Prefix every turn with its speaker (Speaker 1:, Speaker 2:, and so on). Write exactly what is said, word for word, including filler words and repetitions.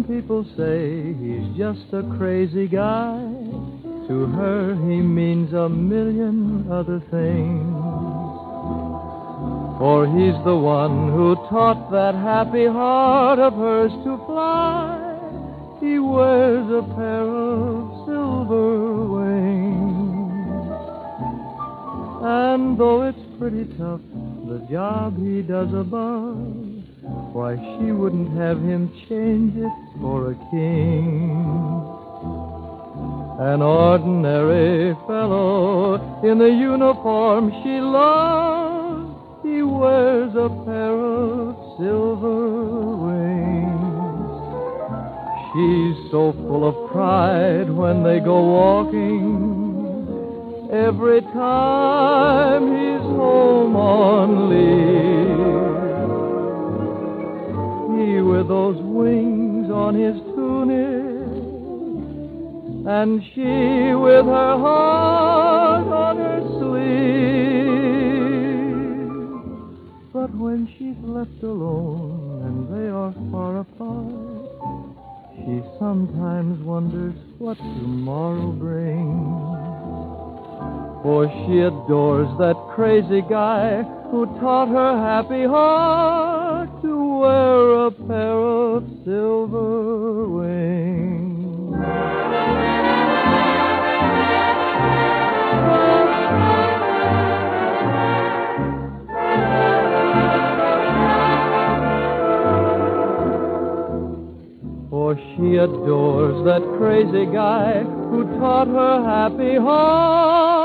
Speaker 1: people say he's just a crazy guy, to her he means a million other things. For he's the one who taught that happy heart of hers to fly. He wears a pair of silver wings. And though it's pretty tough, the job he does above, why, she wouldn't have him change it for a king. An ordinary fellow in the uniform she loves, he wears a pair of silver wings. She's so full of pride when they go walking, every time he's home on leave. He with those wings on his tunic, and she with her heart on her sleeve. But when she's left alone and they are far apart, she sometimes wonders what tomorrow brings. For she adores that crazy guy who taught her happy heart to wear a pair of silver wings. For she adores that crazy guy who taught her happy heart